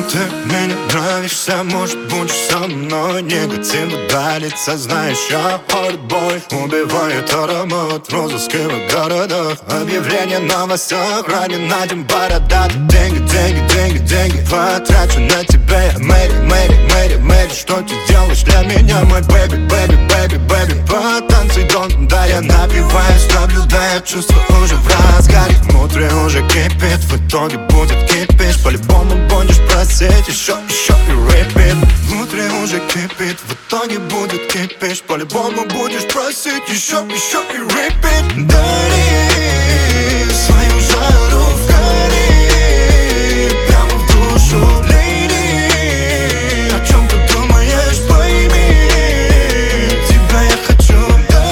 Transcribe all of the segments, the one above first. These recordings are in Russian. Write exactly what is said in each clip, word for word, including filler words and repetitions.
Ты мне нравишься, может будешь со мной. Негатив ударит знаешь, я хардбой. Убивает аромат розыскивых городах. Объявление в новостях, ранен на день бородатый. Деньги, деньги, деньги, деньги потрачу на тебя, я Мэри, Мэри, Мэри, Мэри. Что ты делаешь для меня, мой бэби, бэби, бэби, бэби? Потанцуй, дон, да, я напиваюсь, наблюдая, чувства уже в разгаре. Внутри уже кипит, в итоге будет кипиш. По-любому будешь просить еще, еще и репит. Внутри уже кипит, в итоге будет кипиш. По-любому будешь просить еще, еще и репит. Дари свою жару в гори, прямо в душу, леди. О чем ты думаешь, пойми, тебя я хочу.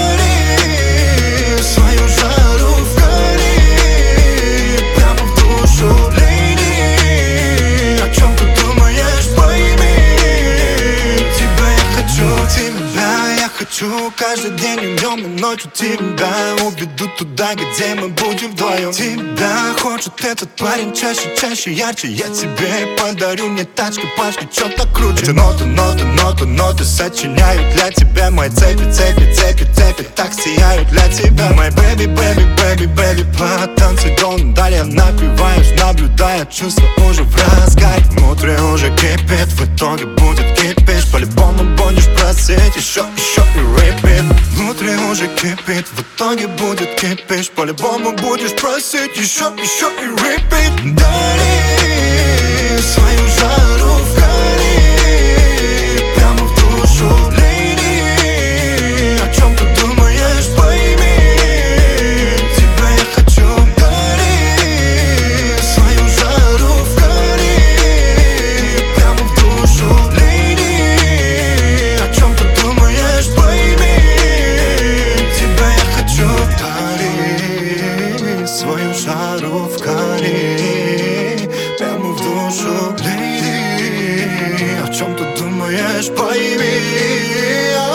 Дари свою жару в гори, прямо в душу, леди. О чем ты думаешь, пойми, тебя я хочу. Тебя я хочу каждый день и днем и ночью. Тебя уведу туда, где мы будем вдвоем. Тебя хочет этот парень чаще, чаще, ярче. Я тебе подарю, мне тачки, пачки, что-то круче. Эти ноты, ноты, ноты, ноты сочиняю для тебя. Мои цепи, цепи, цепи, цепи так сияют для тебя. Мой бэби, бэби, бэби, бэби. Потанцуй, дон, далее напиваюсь, наблюдая, чувства уже в разгаре. Внутри уже кипит, в итоге будет кипиш. По-любому будешь просить еще, еще и репит. Внутри уже кипит, в итоге будет кипиш. По-любому будешь просить еще, еще и репит. Дари свою жару в гори, прямо в душу, леди. О чем ты думаешь, пойми, тебя я хочу. Дари свою жару в гори, прямо в душу, леди. О чем ты думаешь, пойми, тебя я хочу. Дари свою жару в гори, прямо в душу, леди. О чем ты думаешь, пойми.